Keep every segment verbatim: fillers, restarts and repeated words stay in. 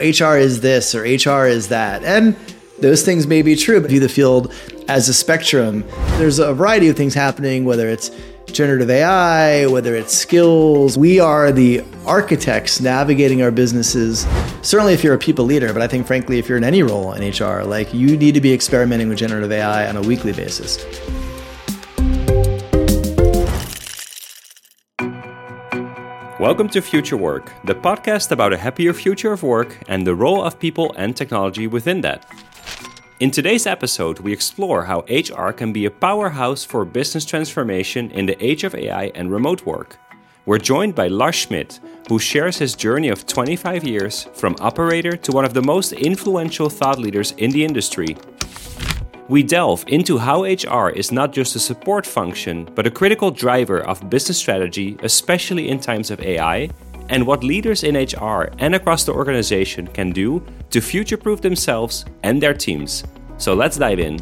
H R is this or H R is that. And those things may be true, but view the field as a spectrum. There's a variety of things happening, whether it's generative A I, whether it's skills. We are the architects navigating our businesses. Certainly if you're a people leader, but I think frankly, if you're in any role in H R, like you need to be experimenting with generative A I on a weekly basis. Welcome to Future Work, the podcast about a happier future of work and the role of people and technology within that. In today's episode, we explore how H R can be a powerhouse for business transformation in the age of A I and remote work. We're joined by Lars Schmidt, who shares his journey of twenty-five years from operator to one of the most influential thought leaders in the industry. We delve into how H R is not just a support function, but a critical driver of business strategy, especially in times of A I, and what leaders in H R and across the organization can do to future-proof themselves and their teams. So let's dive in.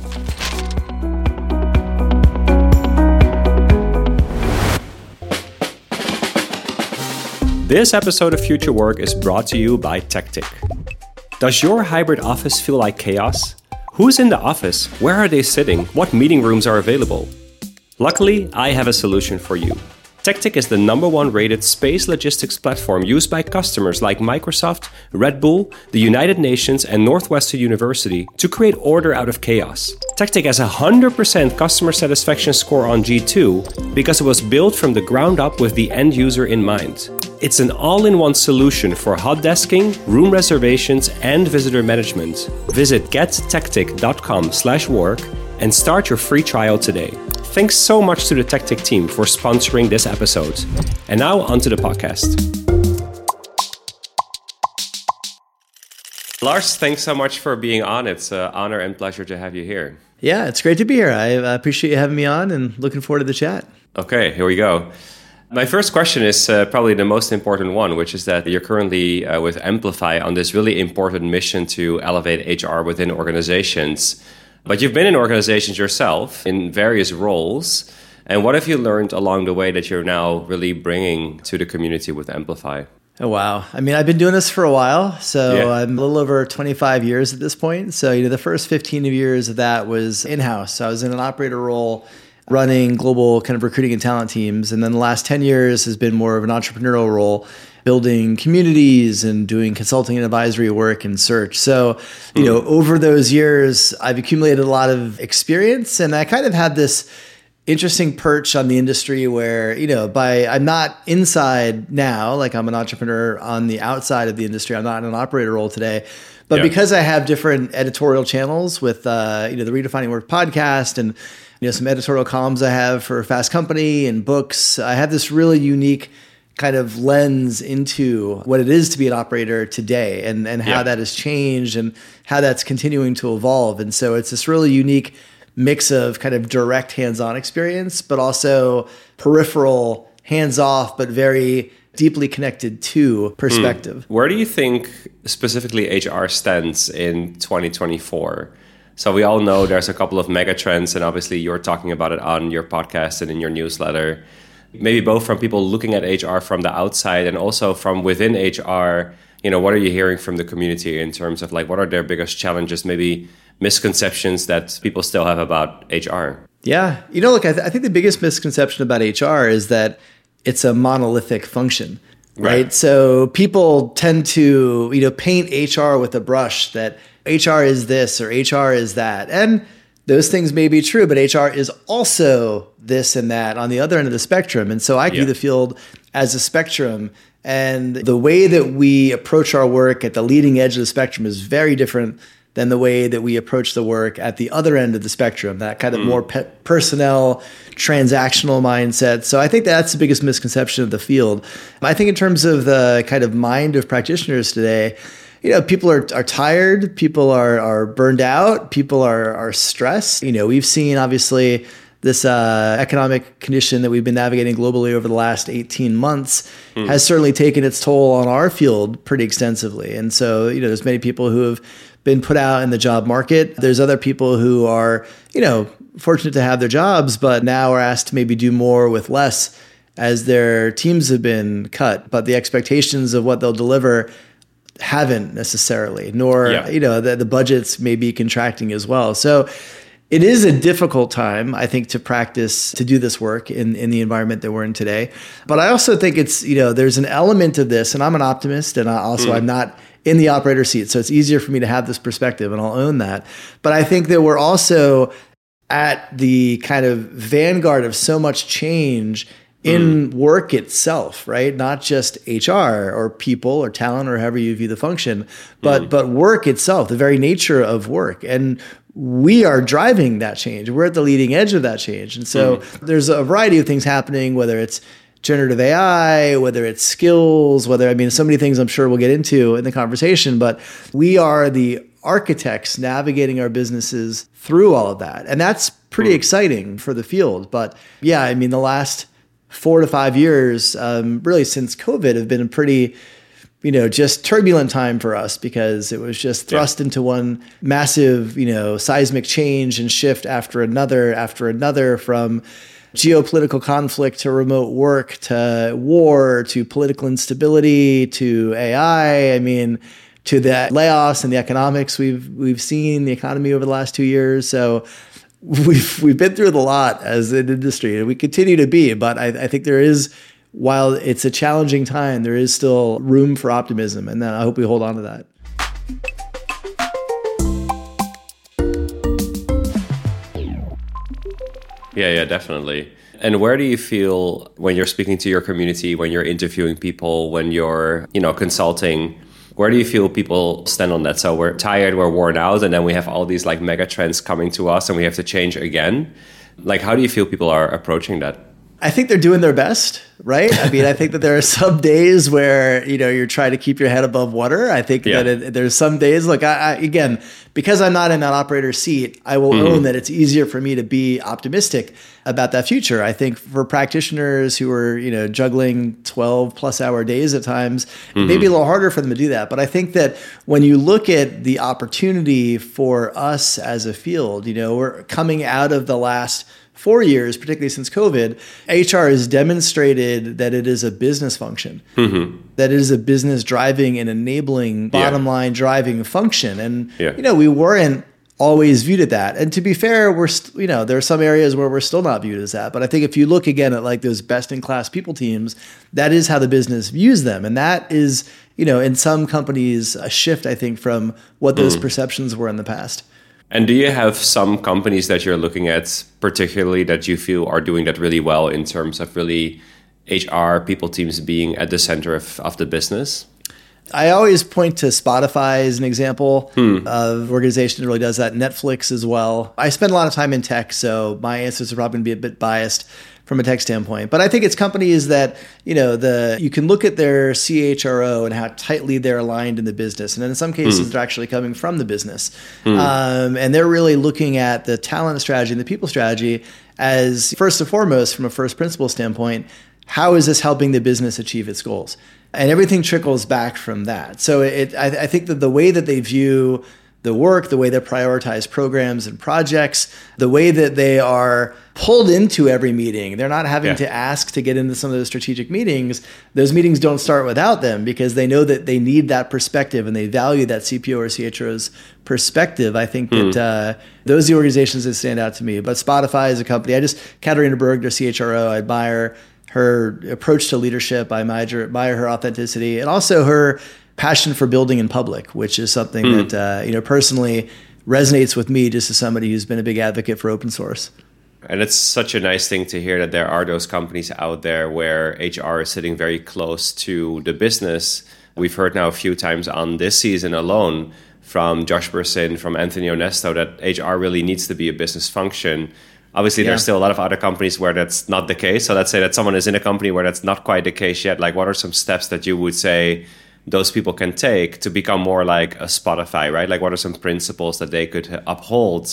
This episode of Future Work is brought to you by Tectic. Does your hybrid office feel like chaos? Who's in the office? Where are they sitting? What meeting rooms are available? Luckily, I have a solution for you. Tectic is the number one rated space logistics platform used by customers like Microsoft, Red Bull, the United Nations, and Northwestern University to create order out of chaos. Tectic has a one hundred percent customer satisfaction score on G two because it was built from the ground up with the end user in mind. It's an all-in-one solution for hot desking, room reservations, and visitor management. Visit get tectic dot com slash work and start your free trial today. Thanks so much to the Tectic team for sponsoring this episode. And now onto the podcast. Lars, thanks so much for being on. It's an honor and pleasure to have you here. Yeah, it's great to be here. I appreciate you having me on and looking forward to the chat. Okay, here we go. My first question is uh, probably the most important one, which is that you're currently uh, with Amplify on this really important mission to elevate H R within organizations. But you've been in organizations yourself in various roles. And what have you learned along the way that you're now really bringing to the community with Amplify? Oh, wow. I mean, I've been doing this for a while. So yeah. I'm a little over twenty-five years at this point. So, you know, the first fifteen years of that was in-house. So I was in an operator role running global kind of recruiting and talent teams. And then the last ten years has been more of an entrepreneurial role, building communities and doing consulting and advisory work and search. So, you mm. know, over those years, I've accumulated a lot of experience, and I kind of had this interesting perch on the industry where, you know, by I'm not inside now, like I'm an entrepreneur on the outside of the industry. I'm not in an operator role today. But yeah. because I have different editorial channels with, uh, you know, the Redefining Work podcast and, you know, some editorial columns I have for Fast Company and books, I have this really unique kind of lens into what it is to be an operator today and, and how yeah. that has changed and how that's continuing to evolve. And so it's this really unique mix of kind of direct hands-on experience, but also peripheral, hands-off, but very deeply connected to perspective. Mm. Where do you think specifically H R stands in twenty twenty-four? So we all know there's a couple of mega trends, and obviously you're talking about it on your podcast and in your newsletter. Maybe both from people looking at H R from the outside and also from within H R, you know, what are you hearing from the community in terms of like, what are their biggest challenges, maybe misconceptions that people still have about H R? Yeah. You know, look, I, th- I think the biggest misconception about H R is that it's a monolithic function, right? right? So people tend to, you know, paint H R with a brush that H R is this or H R is that. And those things may be true, but H R is also this and that on the other end of the spectrum. And so I view yeah. the field as a spectrum. And the way that we approach our work at the leading edge of the spectrum is very different than the way that we approach the work at the other end of the spectrum, that kind of mm. more pe- personnel, transactional mindset. So I think that's the biggest misconception of the field. I think in terms of the kind of mind of practitioners today, you know, people are, are tired, people are, are burned out, people are, are stressed. You know, we've seen obviously this uh, economic condition that we've been navigating globally over the last eighteen months mm. has certainly taken its toll on our field pretty extensively. And so, you know, there's many people who have been put out in the job market. There's other people who are, you know, fortunate to have their jobs, but now are asked to maybe do more with less as their teams have been cut. But the expectations of what they'll deliver haven't necessarily, nor, yeah. you know, the, the budgets may be contracting as well. So it is a difficult time, I think, to practice, to do this work in, in the environment that we're in today. But I also think it's, you know, there's an element of this, and I'm an optimist, and I also mm. I'm not in the operator seat. So it's easier for me to have this perspective, and I'll own that. But I think that we're also at the kind of vanguard of so much change in mm. work itself, right? Not just H R or people or talent or however you view the function, but mm. but work itself, the very nature of work. And we are driving that change. We're at the leading edge of that change. And so mm. there's a variety of things happening, whether it's generative A I, whether it's skills, whether, I mean, so many things I'm sure we'll get into in the conversation, but we are the architects navigating our businesses through all of that. And that's pretty mm. exciting for the field. But yeah, I mean, the last four to five years, um, really since COVID, have been a pretty, you know, just turbulent time for us because it was just thrust yeah. into one massive, you know, seismic change and shift after another, after another, from geopolitical conflict to remote work to war to political instability to A I. I mean, to the layoffs and the economics we've we've seen the economy over the last two years. So we've we've been through a lot as an industry, and we continue to be. But I, I think there is, while it's a challenging time, there is still room for optimism, and then I hope we hold on to that. Yeah, yeah, definitely. And where do you feel when you're speaking to your community, when you're interviewing people, when you're, you know, consulting, where do you feel people stand on that? So we're tired, we're worn out, and then we have all these like mega trends coming to us and we have to change again. Like, how do you feel people are approaching that? I think they're doing their best, right? I mean, I think that there are some days where, you know, you're trying to keep your head above water. I think yeah. that it, there's some days, look, I, I, again, because I'm not in that operator seat, I will mm-hmm. own that it's easier for me to be optimistic about that future. I think for practitioners who are, you know, juggling twelve plus hour days at times, mm-hmm. it may be a little harder for them to do that. But I think that when you look at the opportunity for us as a field, you know, we're coming out of the last four years, particularly since COVID, H R has demonstrated that it is a business function, mm-hmm. that it is a business driving and enabling, bottom yeah. line driving function. And, yeah. you know, we weren't always viewed at that. And to be fair, we're, st- you know, there are some areas where we're still not viewed as that. But I think if you look again at like those best in class people teams, that is how the business views them. And that is, you know, in some companies, a shift, I think, from what those mm. perceptions were in the past. And do you have some companies that you're looking at particularly that you feel are doing that really well in terms of really H R people teams being at the center of, of the business? I always point to Spotify as an example hmm. of an organization that really does that. Netflix as well. I spend a lot of time in tech, so my answers are probably going to be a bit biased from a tech standpoint. But I think it's companies that, you know, the you can look at their C H R O and how tightly they're aligned in the business. And in some cases, mm. they're actually coming from the business. Mm. Um, and they're really looking at the talent strategy and the people strategy as, first and foremost, from a first principle standpoint, how is this helping the business achieve its goals? And everything trickles back from that. So it, I, I think that the way that they view the work, the way they prioritize programs and projects, the way that they are pulled into every meeting. They're not having yeah. to ask to get into some of those strategic meetings. Those meetings don't start without them because they know that they need that perspective and they value that C P O or C H R O's perspective. I think mm. that uh, those are the organizations that stand out to me. But Spotify is a company. I just, Katharina Berg, their C H R O, I admire her approach to leadership. I admire her authenticity and also her passion for building in public, which is something mm. that, uh, you know, personally resonates with me just as somebody who's been a big advocate for open source. And it's such a nice thing to hear that there are those companies out there where H R is sitting very close to the business. We've heard now a few times on this season alone from Josh Bersin, from Anthony Onesto, that H R really needs to be a business function. Obviously, yeah. there's still a lot of other companies where that's not the case. So let's say that someone is in a company where that's not quite the case yet. Like, what are some steps that you would say those people can take to become more like a Spotify, right? Like, what are some principles that they could uphold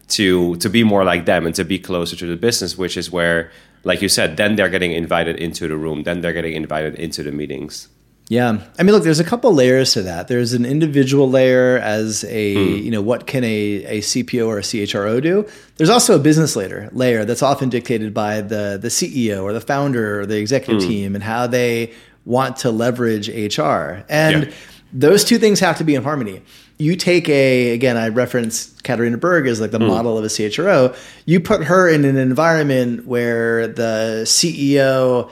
to to be more like them and to be closer to the business, which is where, like you said, then they're getting invited into the room, then they're getting invited into the meetings. Yeah. I mean, look, there's a couple layers to that. There's an individual layer as a, mm. you know, what can a, a C P O or a C H R O do? There's also a business layer, layer that's often dictated by the, the C E O or the founder or the executive mm. team and how they want to leverage H R. And yeah. those two things have to be in harmony. You take a, again, I reference Katharina Berg as like the mm. model of a C H R O. You put her in an environment where the C E O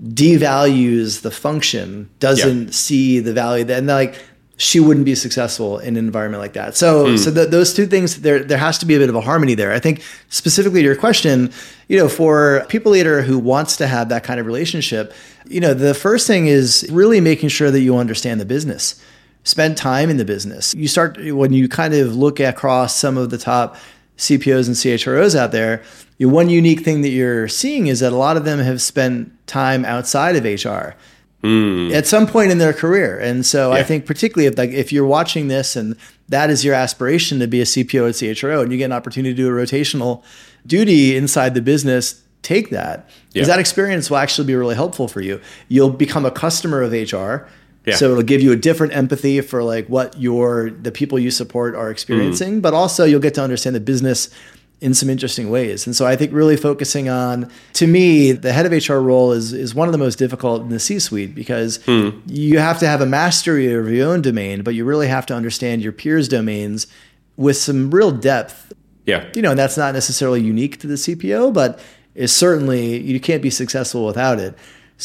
devalues the function, doesn't yeah. see the value, and like she wouldn't be successful in an environment like that. So, mm. so the, those two things, there there has to be a bit of a harmony there. I think specifically to your question, you know, for a people leader who wants to have that kind of relationship, you know, the first thing is really making sure that you understand the business. Spend time in the business. You start, when you kind of look across some of the top C P Os and C H R Os out there, you know, one unique thing that you're seeing is that a lot of them have spent time outside of H R mm. at some point in their career. And so yeah. I think particularly if like if you're watching this and that is your aspiration to be a C P O at C H R O and you get an opportunity to do a rotational duty inside the business, take that. Because yeah. that experience will actually be really helpful for you. You'll become a customer of H R. Yeah. So it'll give you a different empathy for like what your the people you support are experiencing, mm. but also you'll get to understand the business in some interesting ways. And so I think really focusing on, to me, the head of H R role is is one of the most difficult in the C-suite because mm. you have to have a mastery of your own domain, but you really have to understand your peers' domains with some real depth. Yeah. You know, and that's not necessarily unique to the C P O, but is certainly, you can't be successful without it.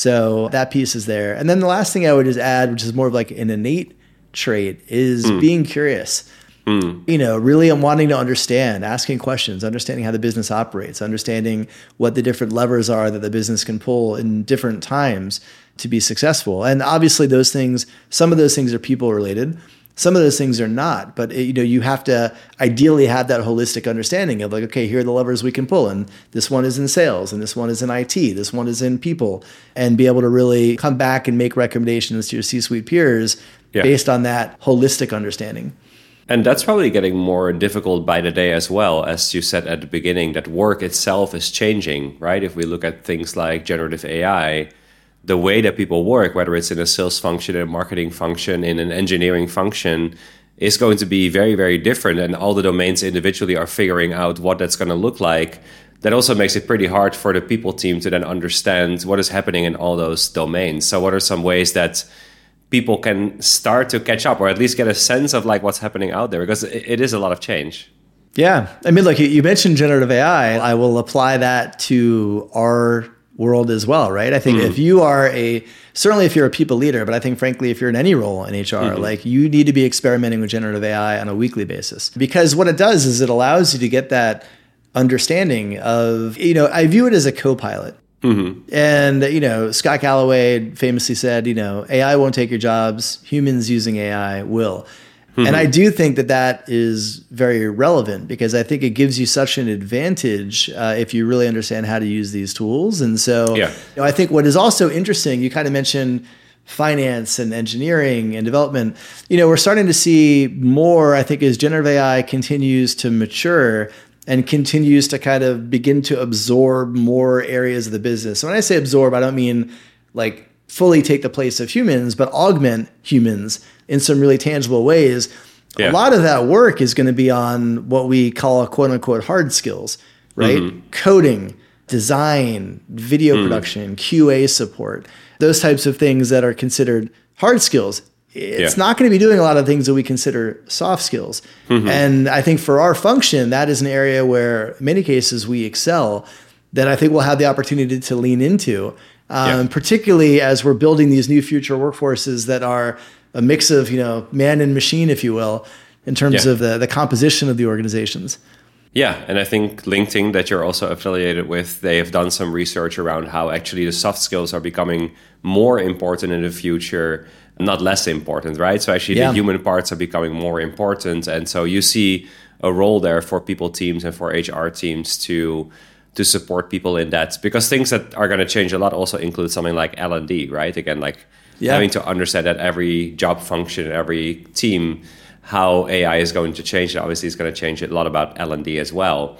So that piece is there. And then the last thing I would just add, which is more of like an innate trait, is mm. being curious. Mm. You know, really wanting to understand, asking questions, understanding how the business operates, understanding what the different levers are that the business can pull in different times to be successful. And obviously those things, some of those things are people related. Some of those things are not, but it, you know, you have to ideally have that holistic understanding of like, okay, here are the levers we can pull, and this one is in sales, and this one is in I T, this one is in people, and be able to really come back and make recommendations to your C-suite peers yeah. based on that holistic understanding. And that's probably getting more difficult by the day as well, as you said at the beginning, that work itself is changing, right? If we look at things like generative A I, the way that people work, whether it's in a sales function, in a marketing function, in an engineering function, is going to be very, very different. And all the domains individually are figuring out what that's going to look like. That also makes it pretty hard for the people team to then understand what is happening in all those domains. So what are some ways that people can start to catch up, or at least get a sense of like what's happening out there? Because it, it is a lot of change. Yeah. I mean, look, you mentioned generative A I. I will apply that to our world as well, right? I think mm. if you are a, certainly if you're a people leader, but I think frankly, if you're in any role in H R, mm-hmm. like you need to be experimenting with generative A I on a weekly basis. Because what it does is it allows you to get that understanding of, you know, I view it as a co-pilot. Mm-hmm. And, you know, Scott Galloway famously said, you know, A I won't take your jobs, humans using A I will. Mm-hmm. And I do think that that is very relevant because I think it gives you such an advantage uh, if you really understand how to use these tools. And so yeah. you know, I think what is also interesting, you kind of mentioned finance and engineering and development. You know, we're starting to see more, I think, as generative A I continues to mature and continues to kind of begin to absorb more areas of the business. So when I say absorb, I don't mean like fully take the place of humans, but augment humans in some really tangible ways. Yeah. A lot of that work is going to be on what we call quote unquote hard skills, right? Mm-hmm. Coding, design, video mm. production, Q A support, those types of things that are considered hard skills. It's yeah. not going to be doing a lot of things that we consider soft skills. Mm-hmm. And I think for our function, that is an area where in many cases we excel that I think we'll have the opportunity to lean into, um, yeah. particularly as we're building these new future workforces that are a mix of, you know, man and machine, if you will, in terms yeah. of the, the composition of the organizations. Yeah, and I think LinkedIn, that you're also affiliated with, they have done some research around how actually the soft skills are becoming more important in the future, not less important, right? So actually yeah. the human parts are becoming more important. And so you see a role there for people teams and for H R teams to to support people in that. Because things that are going to change a lot also include something like L and D, right? Again, like yeah. having to understand that every job function, every team, how A I is going to change. Obviously, it's going to change a lot about L and D as well.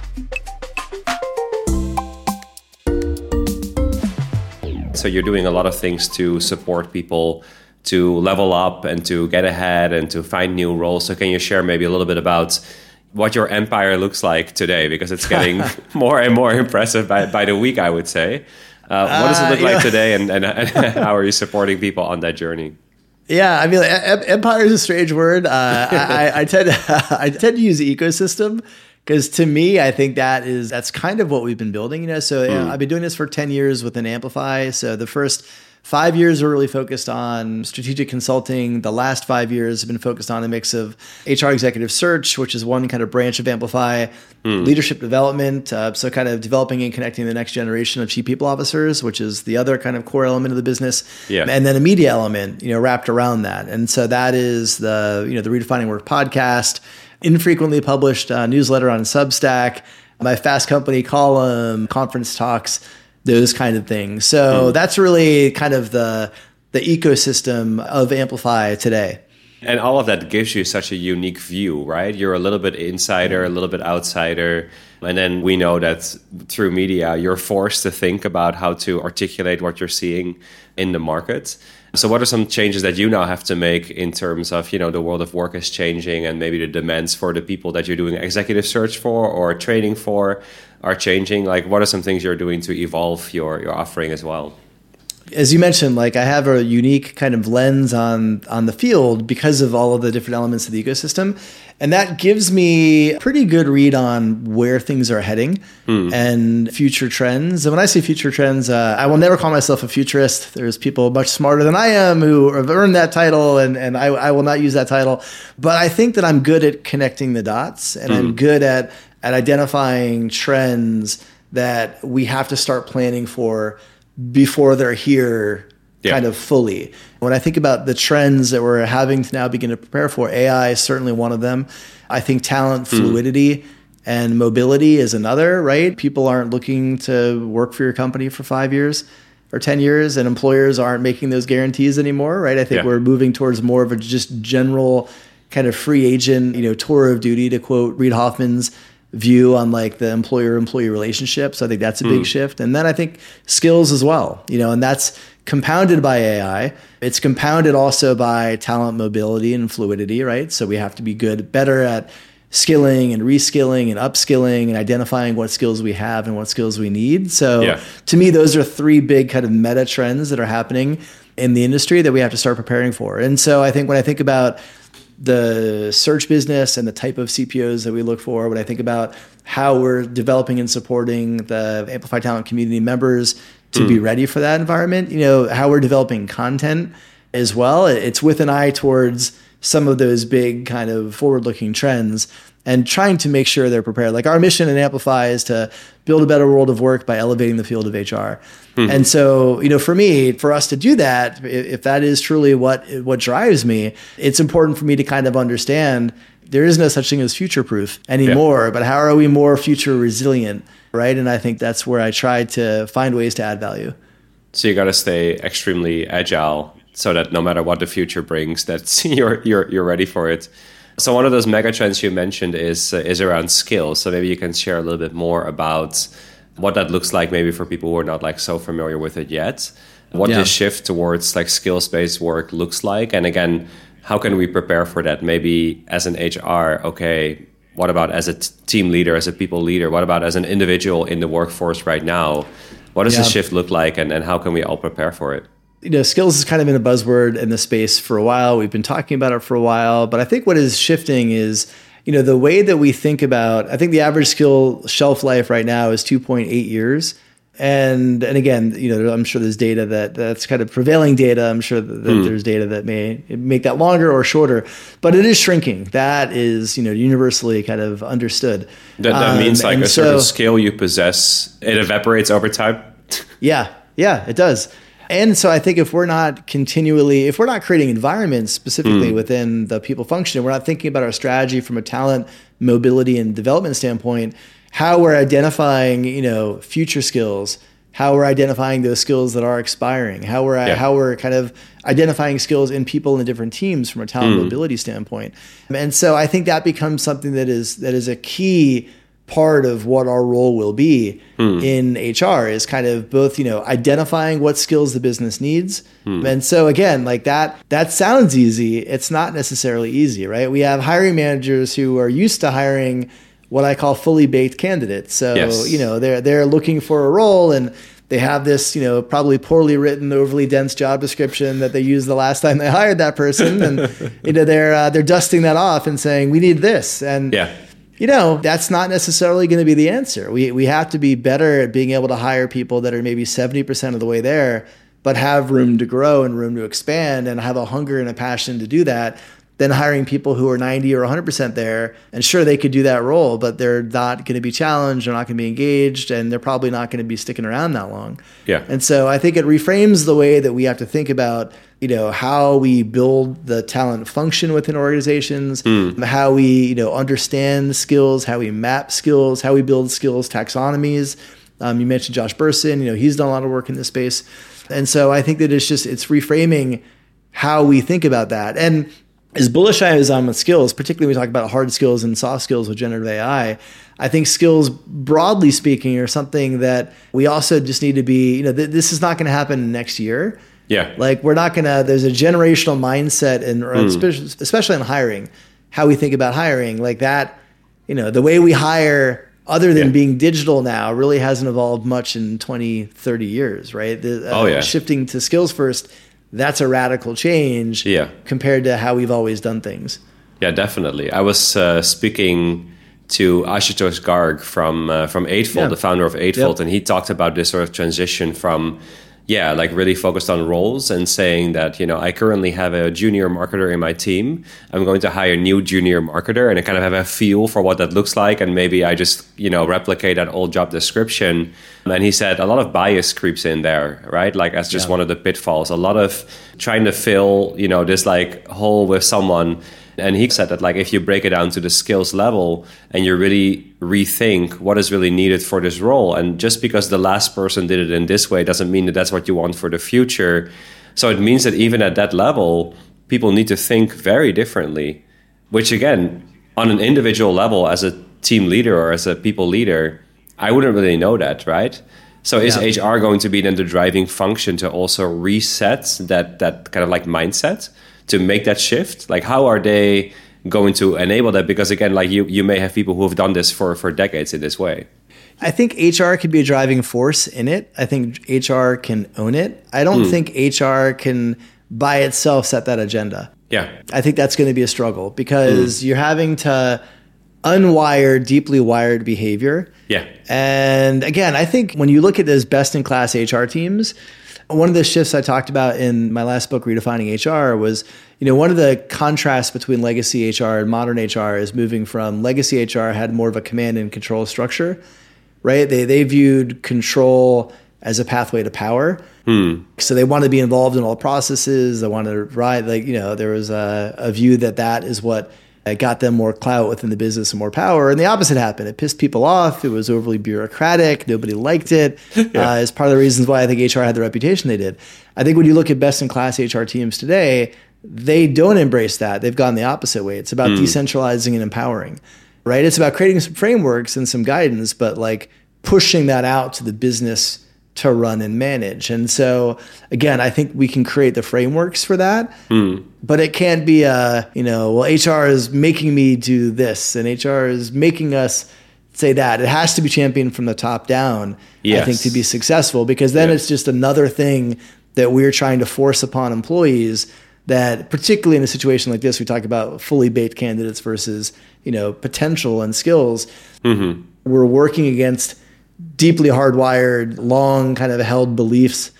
So you're doing a lot of things to support people to level up and to get ahead and to find new roles. So can you share maybe a little bit about what your empire looks like today? Because it's getting more and more impressive by, by the week, I would say. Uh, what does it look uh, like know. today, and, and, and how are you supporting people on that journey? Yeah, I mean, em- empire is a strange word. Uh, I, I tend to, I tend to use ecosystem because to me, I think that is that's kind of what we've been building. You know, so mm. I've been doing this for ten years within Amplify. So the first five years were really focused on strategic consulting. The last five years have been focused on a mix of H R executive search, which is one kind of branch of Amplify, mm. leadership development, uh, so kind of developing and connecting the next generation of chief people officers, which is the other kind of core element of the business, yeah. and then a media element, you know, wrapped around that. And so that is the, you know, the Redefining Work podcast, infrequently published uh, newsletter on Substack, my Fast Company column, conference talks, those kind of things. So mm. that's really kind of the the ecosystem of Amplify today. And all of that gives you such a unique view, right? You're a little bit insider, a little bit outsider. And then we know that through media, you're forced to think about how to articulate what you're seeing in the market. So what are some changes that you now have to make in terms of, you know, the world of work is changing and maybe the demands for the people that you're doing executive search for or training for are changing? Like, what are some things you're doing to evolve your, your offering as well? As you mentioned, like I have a unique kind of lens on on the field because of all of the different elements of the ecosystem. And that gives me a pretty good read on where things are heading mm. and future trends. And when I say future trends, uh, I will never call myself a futurist. There's people much smarter than I am who have earned that title, and, and I, I will not use that title. But I think that I'm good at connecting the dots, and mm. I'm good at, at identifying trends that we have to start planning for before they're here yeah. kind of fully. When I think about the trends that we're having to now begin to prepare for, A I is certainly one of them. I think talent fluidity mm. and mobility is another, right? People aren't looking to work for your company for five years or ten years, and employers aren't making those guarantees anymore, right? I think yeah. we're moving towards more of a just general kind of free agent, you know, tour of duty, to quote Reid Hoffman's view on like the employer-employee relationship. So I think that's a big mm. shift. And then I think skills as well, you know, and that's compounded by A I. It's compounded also by talent mobility and fluidity, right? So we have to be good, better at skilling and reskilling and upskilling and identifying what skills we have and what skills we need. So yeah. to me, those are three big kind of meta trends that are happening in the industry that we have to start preparing for. And so I think when I think about the search business and the type of C P Os that we look for, when I think about how we're developing and supporting the Amplify Talent community members to mm. be ready for that environment, you know, how we're developing content as well, it's with an eye towards some of those big kind of forward-looking trends and trying to make sure they're prepared. Like our mission in Amplify is to build a better world of work by elevating the field of H R. Mm-hmm. And so, you know, for me, for us to do that, if that is truly what what drives me, it's important for me to kind of understand there is no such thing as future-proof anymore, yeah. but how are we more future resilient, right? And I think that's where I try to find ways to add value. So you got to stay extremely agile so that no matter what the future brings, that you're you're you're ready for it. So one of those mega trends you mentioned is uh, is around skills. So maybe you can share a little bit more about what that looks like, maybe for people who are not like so familiar with it yet. What yeah. this shift towards like skills-based work looks like, and again, how can we prepare for that? Maybe as an H R, okay, what about as a t- team leader, as a people leader? What about as an individual in the workforce right now? What does yeah. the shift look like, and, and how can we all prepare for it? You know, skills has kind of been a buzzword in the space for a while. We've been talking about it for a while, but I think what is shifting is, you know, the way that we think about, I think the average skill shelf life right now is two point eight years. And and again, you know, I'm sure there's data that that's kind of prevailing data. I'm sure that, that mm. there's data that may make that longer or shorter, but it is shrinking. That is, you know, universally kind of understood. That, that um, means like a so, certain skill you possess, it evaporates over time. yeah, yeah, it does. And so I think if we're not continually, if we're not creating environments specifically mm. within the people function, we're not thinking about our strategy from a talent mobility and development standpoint, how we're identifying, you know, future skills, how we're identifying those skills that are expiring, how we're yeah. how we're kind of identifying skills in people in different teams from a talent mm. mobility standpoint. And so I think that becomes something that is that is a key part of what our role will be hmm. in H R, is kind of both, you know, identifying what skills the business needs. Hmm. And so again, like that, that sounds easy. It's not necessarily easy, right? We have hiring managers who are used to hiring what I call fully baked candidates. So, yes. you know, they're, they're looking for a role and They have this, you know, probably poorly written, overly dense job description that they used the last time they hired that person, and you know they're uh, they're dusting that off and saying we need this, and yeah. you know that's not necessarily going to be the answer. We we have to be better at being able to hire people that are maybe seventy percent of the way there, but have room to grow and room to expand and have a hunger and a passion to do that, than hiring people who are ninety or one hundred percent there. And sure, they could do that role, but they're not going to be challenged, they're not going to be engaged, and they're probably not going to be sticking around that long. Yeah. And so I think it reframes the way that we have to think about, you know, how we build the talent function within organizations, mm. how we, you know, understand skills, how we map skills, how we build skills taxonomies. Um, you mentioned Josh Bersin, you know, he's done a lot of work in this space. And so I think that it's just, it's reframing how we think about that. And as bullish I am on skills, particularly when we talk about hard skills and soft skills with generative A I, I think skills, broadly speaking, are something that we also just need to be, you know, th- this is not going to happen next year. Yeah. Like we're not going to, there's a generational mindset, in, mm. especially, especially in hiring, how we think about hiring, like that, you know, the way we hire other than yeah. being digital now really hasn't evolved much in twenty, thirty years, right? The, uh, oh, yeah. Shifting to skills first, that's a radical change yeah. compared to how we've always done things. Yeah, definitely. I was uh, speaking to Ashutosh Garg from uh, from Eightfold, yeah. the founder of Eightfold, yep. and he talked about this sort of transition from, yeah, like really focused on roles and saying that, you know, I currently have a junior marketer in my team. I'm going to hire a new junior marketer, and I kind of have a feel for what that looks like. And maybe I just, you know, replicate that old job description. And he said a lot of bias creeps in there, right? Like as just yeah. one of the pitfalls, a lot of trying to fill, you know, this like hole with someone. And he said that like if you break it down to the skills level and you really rethink what is really needed for this role, and just because the last person did it in this way doesn't mean that that's what you want for the future. So it means that even at that level, people need to think very differently, which again, on an individual level as a team leader or as a people leader, I wouldn't really know that, right? So is yeah. H R going to be then the driving function to also reset that that kind of like mindset, to make that shift? Like how are they going to enable that? Because again, like you you may have people who have done this for, for decades in this way. I think H R could be a driving force in it. I think H R can own it. I don't mm. think H R can by itself set that agenda. Yeah. I think that's going to be a struggle because mm. you're having to unwire deeply wired behavior. Yeah. And again, I think when you look at those best-in-class H R teams, one of the shifts I talked about in my last book, Redefining H R, was, you know, one of the contrasts between legacy H R and modern H R is moving from legacy H R had more of a command and control structure, right? They they viewed control as a pathway to power. Hmm. So they wanted to be involved in all processes. They wanted to ride, like, you know, there was a, a view that that is what it got them more clout within the business and more power. And the opposite happened. It pissed people off. It was overly bureaucratic. Nobody liked it. yeah. uh, it's part of the reasons why I think H R had the reputation they did. I think when you look at best-in-class H R teams today, they don't embrace that. They've gone the opposite way. It's about mm. decentralizing and empowering, right? It's about creating some frameworks and some guidance, but like pushing that out to the business to run and manage. And so, again, I think we can create the frameworks for that, mm. but it can't be a, you know, well, H R is making me do this and H R is making us say that. It has to be championed from the top down, yes. I think, to be successful, because then yes. it's just another thing that we're trying to force upon employees that, particularly in a situation like this, we talk about fully baked candidates versus, you know, potential and skills. Mm-hmm. We're working against deeply hardwired, long kind of held beliefs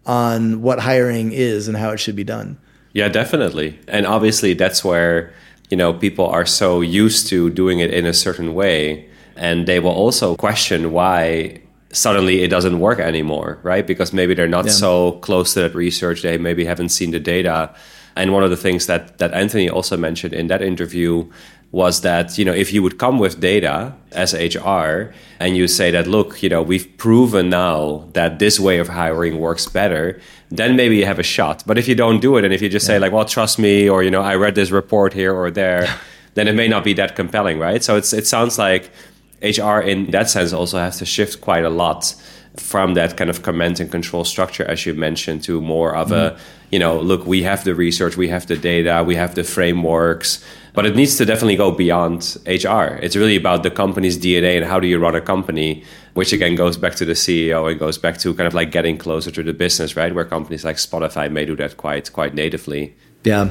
on what hiring is and how it should be done. Yeah, definitely. And obviously that's where, you know, people are so used to doing it in a certain way, and they will also question why suddenly it doesn't work anymore, right? Because maybe they're not yeah. so close to that research. They maybe haven't seen the data. And one of the things that, that Anthony also mentioned in that interview was that, you know, if you would come with data as H R and you say that, look, you know, we've proven now that this way of hiring works better, then maybe you have a shot. But if you don't do it, and if you just yeah. say like, well, trust me, or, you know, I read this report here or there, then it may not be that compelling, right? So it's it sounds like H R in that sense also has to shift quite a lot from that kind of command and control structure, as you mentioned, to more of mm-hmm. a, you know, look, we have the research, we have the data, we have the frameworks, But it needs to definitely go beyond H R. It's really about the company's D N A and how do you run a company, which again goes back to the C E O and goes back to kind of like getting closer to the business, right? Where companies like Spotify may do that quite quite natively. Yeah.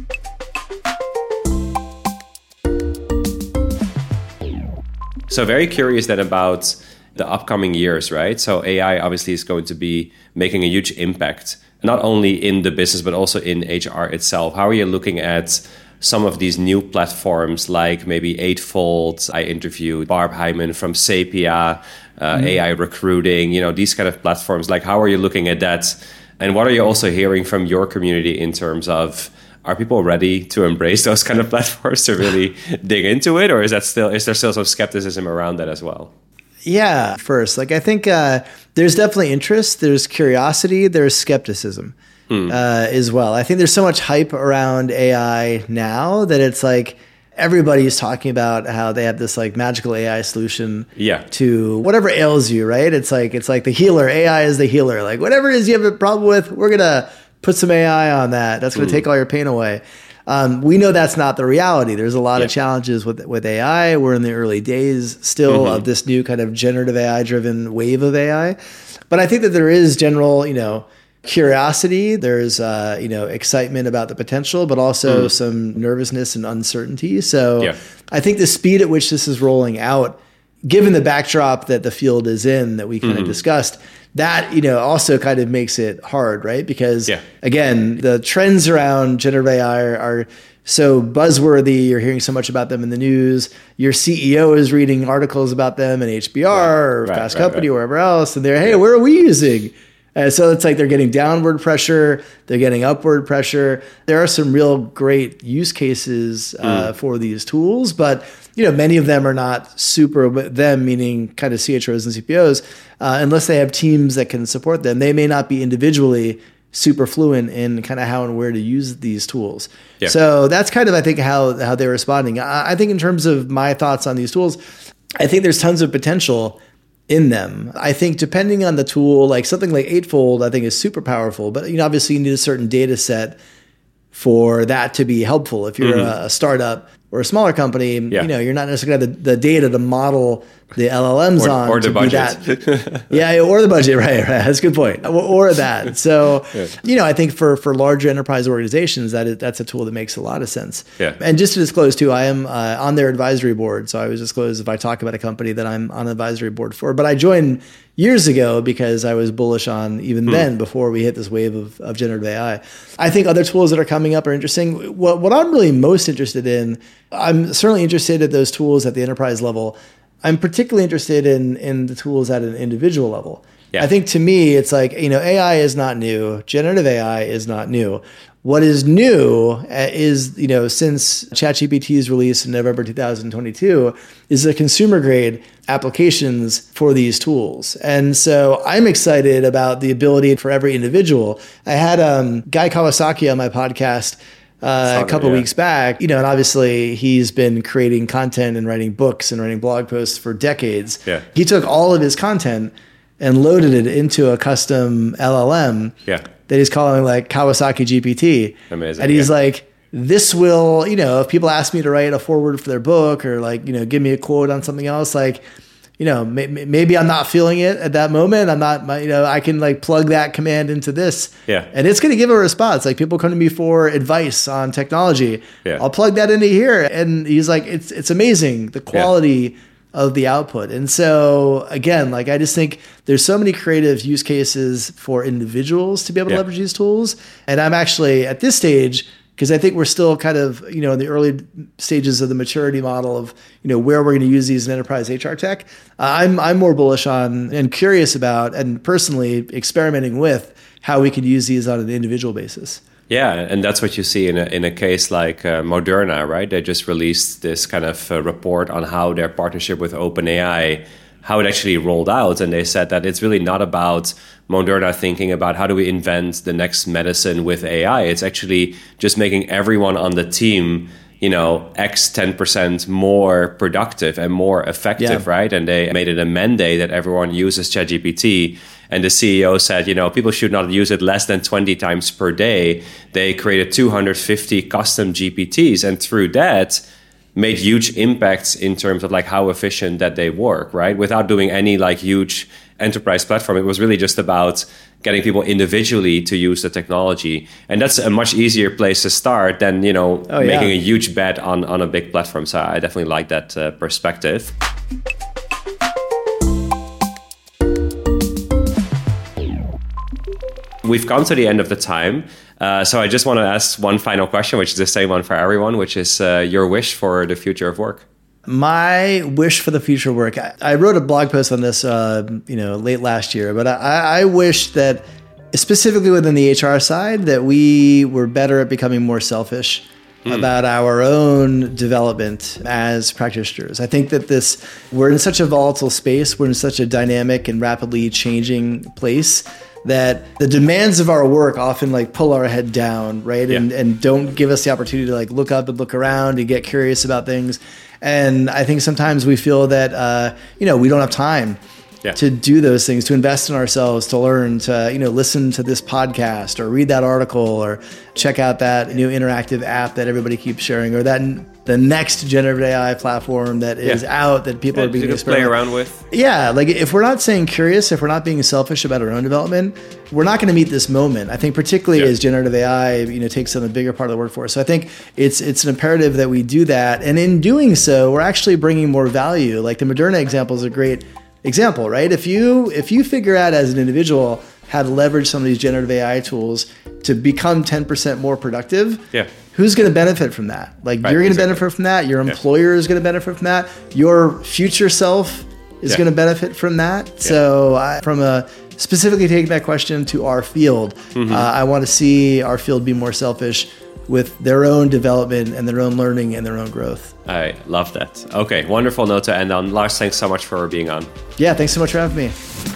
So very curious then about the upcoming years, right? So A I obviously is going to be making a huge impact, not only in the business, but also in H R itself. How are you looking at some of these new platforms like maybe Eightfold? I interviewed Barb Hyman from Sapia, uh, mm-hmm. A I recruiting, you know, these kind of platforms. Like, how are you looking at that? And what are you also hearing from your community in terms of, are people ready to embrace those kind of platforms to really dig into it? Or is that still, is there still some skepticism around that as well? Yeah, first, like I think uh, there's definitely interest, there's curiosity, there's skepticism hmm. uh, as well. I think there's so much hype around A I now that it's like everybody's talking about how they have this like magical A I solution yeah. to whatever ails you, right? It's like it's like the healer. A I is the healer. Like whatever it is you have a problem with, we're gonna put some A I on that. That's gonna mm. take all your pain away. Um, we know that's not the reality. There's a lot yeah. of challenges with with A I. We're in the early days still mm-hmm. of this new kind of generative A I driven wave of A I. But I think that there is general, you know, curiosity. There's, uh, you know, excitement about the potential, but also mm. some nervousness and uncertainty. So yeah. I think the speed at which this is rolling out, given the backdrop that the field is in that we kind mm-hmm. of discussed, that, you know, also kind of makes it hard, right? Because yeah. again, the trends around generative A I are, are so buzzworthy. You're hearing so much about them in the news. Your C E O is reading articles about them in H B R right. or right, Fast right, Company right. or wherever else. And they're, hey, yeah. where are we using? Uh, so it's like they're getting downward pressure. They're getting upward pressure. There are some real great use cases uh, mm. for these tools, but you know, many of them are not super, but them meaning kind of C H Ros and C P Os, uh, unless they have teams that can support them. They may not be individually super fluent in kind of how and where to use these tools. Yeah. So that's kind of, I think, how how they're responding. I, I think in terms of my thoughts on these tools, I think there's tons of potential in them. I think depending on the tool, like something like Eightfold, I think is super powerful, but you know, obviously you need a certain data set for that to be helpful. If you're mm-hmm. a startup or a smaller company, yeah. you know, you're not necessarily going to have the, the data to model the L L Ms or, on or the to budget. be that. yeah, or the budget, right, right. That's a good point. Or, or that. So, yeah. you know, I think for, for larger enterprise organizations, that is, that's a tool that makes a lot of sense. Yeah. And just to disclose too, I am uh, on their advisory board. So I was disclosed if I talk about a company that I'm on an advisory board for. But I joined years ago because I was bullish on even hmm. then before we hit this wave of, of generative A I. I think other tools that are coming up are interesting. What, what I'm really most interested in, I'm certainly interested in those tools at the enterprise level. I'm particularly interested in in the tools at an individual level. Yeah. I think to me, it's like, you know, A I is not new. Generative A I is not new. What is new is, you know, since ChatGPT's release in November two thousand twenty-two, is the consumer grade applications for these tools. And so I'm excited about the ability for every individual. I had um, Guy Kawasaki on my podcast Uh, a couple it, yeah. weeks back, you know, and obviously he's been creating content and writing books and writing blog posts for decades. Yeah. He took all of his content and loaded it into a custom L L M yeah. that he's calling like Kawasaki G P T. Amazing. And he's yeah. like, this will, you know, if people ask me to write a foreword for their book or like, you know, give me a quote on something else, like, you know, may, maybe I'm not feeling it at that moment. I'm not, you know, I can like plug that command into this yeah. and it's going to give a response. Like people come to me for advice on technology. Yeah. I'll plug that into here. And he's like, it's, it's amazing the quality yeah. of the output. And so again, like, I just think there's so many creative use cases for individuals to be able to yeah. leverage these tools. And I'm actually at this stage, because I think we're still kind of, you know, in the early stages of the maturity model of, you know, where we're going to use these in enterprise H R tech. Uh, I'm I'm more bullish on and curious about and personally experimenting with how we could use these on an individual basis. Yeah, and that's what you see in a in a case like uh, Moderna, right? They just released this kind of uh, report on how their partnership with OpenAI, how it actually rolled out. And they said that it's really not about Moderna thinking about how do we invent the next medicine with A I. It's actually just making everyone on the team you know, X ten percent more productive and more effective, yeah. right? And they made it a mandate that everyone uses ChatGPT. And the C E O said, you know, people should not use it less than twenty times per day. They created two hundred fifty custom G P Ts. And through that, made huge impacts in terms of like how efficient that they work, right? Without doing any like huge enterprise platform. It was really just about getting people individually to use the technology. And that's a much easier place to start than, you know, oh, making yeah. a huge bet on, on a big platform. So I definitely like that uh, perspective. We've come to the end of the time. Uh, so I just want to ask one final question, which is the same one for everyone, which is uh, your wish for the future of work. My wish for the future of work. I, I wrote a blog post on this, uh, you know, late last year, but I, I wish that specifically within the H R side, that we were better at becoming more selfish mm. about our own development as practitioners. I think that this, we're in such a volatile space. We're in such a dynamic and rapidly changing place that the demands of our work often like pull our head down, right? Yeah. And and don't give us the opportunity to like look up and look around and get curious about things. And I think sometimes we feel that, uh, you know, we don't have time yeah. to do those things, to invest in ourselves, to learn, to, you know, listen to this podcast or read that article or check out that new interactive app that everybody keeps sharing, or that the next generative A I platform that is yeah. out that people yeah, are being to play around with. Yeah, like if we're not staying curious, if we're not being selfish about our own development, we're not going to meet this moment. I think particularly yeah. as generative A I, you know, takes on a bigger part of the workforce. So I think it's it's an imperative that we do that, and in doing so, we're actually bringing more value. Like the Moderna example is a great example, right? If you if you figure out as an individual how to leverage some of these generative A I tools to become ten percent more productive, yeah. who's going to benefit from that? Like right, you're going to exactly. benefit from that. Your employer yeah. is going to benefit from that. Your future self is yeah. going to benefit from that. Yeah. So I, from a specifically taking that question to our field, mm-hmm. uh, I want to see our field be more selfish with their own development and their own learning and their own growth. I love that. Okay, wonderful note to end on. Lars, thanks so much for being on. Yeah, thanks so much for having me.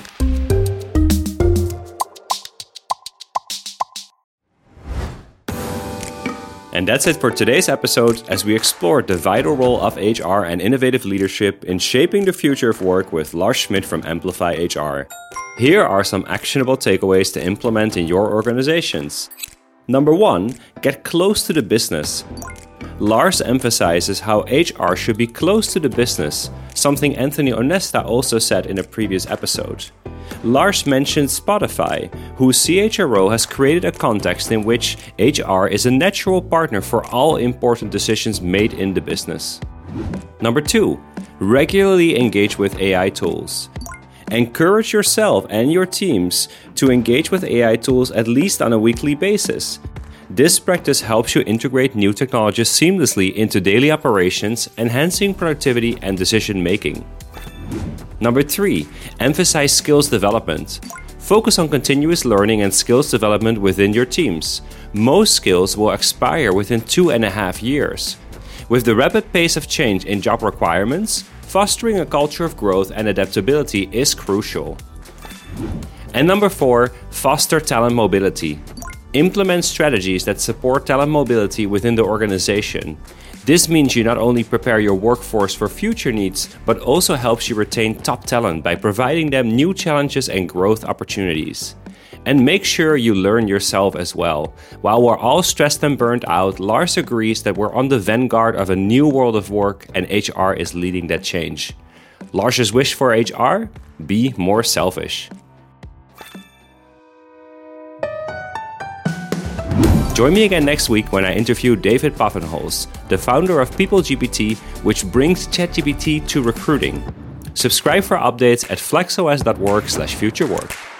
And that's it for today's episode, as we explored the vital role of H R and innovative leadership in shaping the future of work with Lars Schmidt from Amplify H R. Here are some actionable takeaways to implement in your organizations. Number one, get close to the business. Lars emphasizes how H R should be close to the business, something Anthony Onesta also said in a previous episode. Lars mentioned Spotify, whose C H R O has created a context in which H R is a natural partner for all important decisions made in the business. Number two, regularly engage with A I tools. Encourage yourself and your teams to engage with A I tools at least on a weekly basis. This practice helps you integrate new technologies seamlessly into daily operations, enhancing productivity and decision making. Number three, emphasize skills development. Focus on continuous learning and skills development within your teams. Most skills will expire within two and a half years. With the rapid pace of change in job requirements, fostering a culture of growth and adaptability is crucial. And number four, foster talent mobility. Implement strategies that support talent mobility within the organization. This means you not only prepare your workforce for future needs, but also helps you retain top talent by providing them new challenges and growth opportunities. And make sure you learn yourself as well. While we're all stressed and burnt out, Lars agrees that we're on the vanguard of a new world of work, and H R is leading that change. Lars's wish for H R? Be more selfish. Join me again next week when I interview David Papenholz, the founder of PeopleGPT, which brings ChatGPT to recruiting. Subscribe for updates at flexos dot org slash future work.